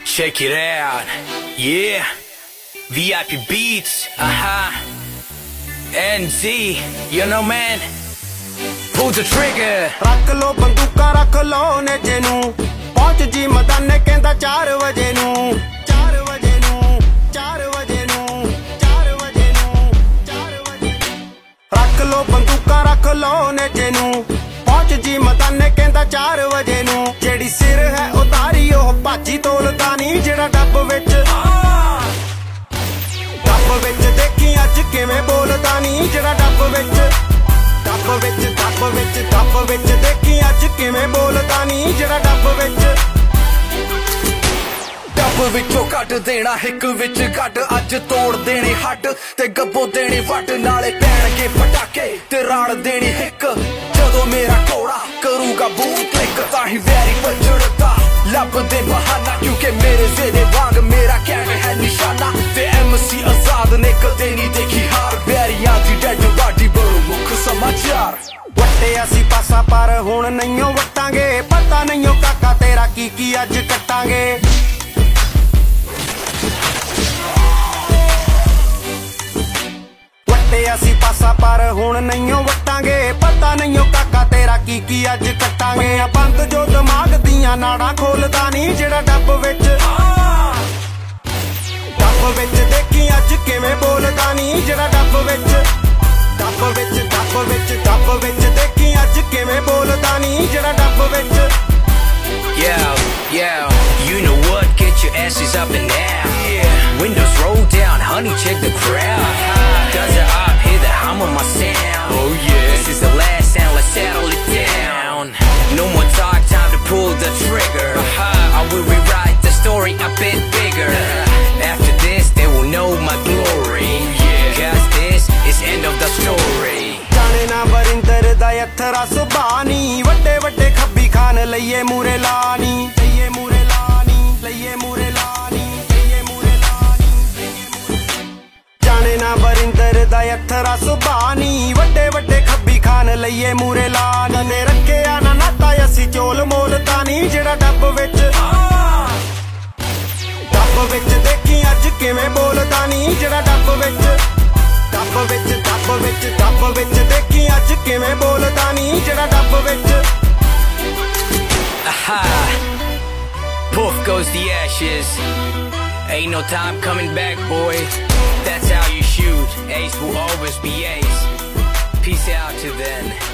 Check it out, yeah. VIP Beats, NZ, you know man. Pull the trigger. ਰੱਖ ਲੋ ਬੰਦੂਕਾਂ ਰੱਖ ਲੋ ਨੇਜੇ ਨੂੰ ਪਹੁੰਚ ਜੀ ਮਦਾਨੇ ਕਹਿੰਦਾ 4 ਵਜੇ ਨੂੰ 4 ਵਜੇ ਨੂੰ 4 ਵਜੇ ਨੂੰ 4 ਵਜੇ ਨੂੰ 4 ਵਜੇ ਰੱਖ ਲੋ ਬੰਦੂਕਾਂ ਰੱਖ ਲੋ ਨੇਜੇ ਨੂੰ ਪਹੁੰਚ ਜੀ ਮਦਾਨੇ ਕਹਿੰਦਾ 4 ਵਜੇ ਨੂੰ ਜਿਹੜੀ ਸਿਰ ਹੈ ਉਤਾਰੀ ਉਹ ਭਾਜੀ ਤੋਲਦਾ ਨਹੀਂ ਜਿਹੜਾ ਡੱਬ ਵਿੱਚ ਦੇਖੀ ਅੱਜ ਕਿਵੇਂ ਬੋਲਦਾ ਨਹੀਂ ਜਿਹੜਾ ਡੱਬ ਵਿੱਚ ਦੇਖੀ ਅੱਜ ਕਿਵੇਂ ਬੋਲਦਾ ਨਹੀਂ ਜਿਹੜਾ ਡੱਬ ਵਿੱਚੋਂ ਕੱਢ ਦੇਣਾ ਹਿੱਕ ਵਿੱਚ ਕੱਢ ਅੱਜ ਤੋੜ ਦੇਣੇ ਹੱਡ ਤੇ ਗੱਬੋ ਦੇਣੇ ਵੱਟ ਨਾਲੇ ਪੈਣਗੇ ਪਟਾਕੇ ਤੇ ਰਾੜ ਦੇਣੀ ਹਿੱਕ ਜਦੋਂ ਮੇਰਾ ਘੋੜਾ ਕਰੂਗਾ ਬੂਮ ਕਲਿੱਕ ਤਾਂ ਹੀ ਵੈਰੀ ਵੱਜੜਦਾ ਲੱਭਦੇ ਬਹਾਨਾ ਕਿਉਂਕਿ ਮੇਰੇ ਜ਼ੇਦੇ ਵਾਂਗ ਮੇਰਾ ਕੈਂਗ ਹੈ ਨਿਸ਼ਾਨਾ ਤੇ MC ਆਜ਼ਾਦ ਨੇ ਕਦੇ ਨਹੀਂ ਦੇਖੀ ਹਾਰ ਬੈਰੀਆਂ ਦੀ ਡੈਡ ਬਾਡੀ ਬਣੂ ਮੁੱਖ ਸਮਾਚਾਰ ਵੱਟੇ ਅਸੀਂ ਪਾਸਾ ਪਰ ਹੁਣ ਨਹੀਂਓ ਵੱਟਾਂਗੇ ਪਤਾ ਨਹੀਂਓ ਕਾਕਾ ਤੇਰਾ ਕੀ ਅੱਜ ਕੱਟਾਂਗੇ ਅਸੀਂ ਪਾਸਾ ਪਰ ਹੁਣ ਨਹੀਂਓ ਵੱਟਾਂਗੇ ਪਤਾ ਨਹੀਂਓ ਕਾਕਾ ਤੇਰਾ ਕੀ ਅੱਜ ਕੱਟਾਂਗੇ ਆ ਬੰਦ ਜੋ ਦਿਮਾਗ ਦੀਆਂ ਨਾੜਾਂ ਖੋਲਦਾ ਨਹੀਂ ਜਿਹੜਾ ਡੱਬ ਵਿੱਚ ਦੇਖੀ ਅੱਜ ਕਿਵੇਂ ਬੋਲਦਾ ਨਹੀਂ ਜਿਹੜਾ ਡੱਬ ਵਿੱਚ ਦੇਖੀ ਅੱਜ ਕਿਵੇਂ ਬੋਲਦਾ ਨਹੀਂ ਜਿਹੜਾ ਡੱਬ ਵਿੱਚ You know what, get your asses up and down. Windows roll down, honey, check the crowd. Does it up, hear the hum of my sound. Oh yeah, this is the last sound, let's settle it down. No more talk, time to pull the trigger. I will rewrite the story a bit bigger. After this, they will know my glory. Cause this is end of the story. ਜਾਣੇ ਨਾ ਬਰਿੰਦਰ ਦਾ Aethra ਸੁਬਾਨੀ ਵੱਡੇ ਵੱਡੇ ਖੱਬੀ ਖਾਨ ਲਈਏ ਮੂਰੇ ਲਾਨੀ ਜਾਣੇ ਨਾ ਬਰਿੰਦਰ ਦਾ Aethra ਸੁਬਾਨੀ ਵੱਡੇ ਵੱਡੇ ਖੱਬੀ ਖਾਨ ਲਈਏ ਮੂਰੇ ਲਾਨ ਨੇ ਰੱਖਿਆ ਨਾ ਨਾਤਾ ਅਸੀਂ ਚੋਲ ਮੋਲ ਤਾਂ ਨਹੀਂ ਜਿਹੜਾ ਡੱਬ ਵਿੱਚ ਦੇਖੀ ਅੱਜ ਕਿਵੇਂ ਬੋਲਦਾ ਨਹੀਂ ਜਿਹੜਾ ਡੱਬ ਵਿੱਚ ਦੇਖੀ ਅੱਜ ਕਿਵੇਂ ਬੋਲਦਾ ਨਹੀਂ ਜਿਹੜਾ ਡੱਬ ਵਿੱਚ Poof goes the ashes. Ain't no time coming back, boy. That's how you shoot. Ace will always be ace. Peace out till then.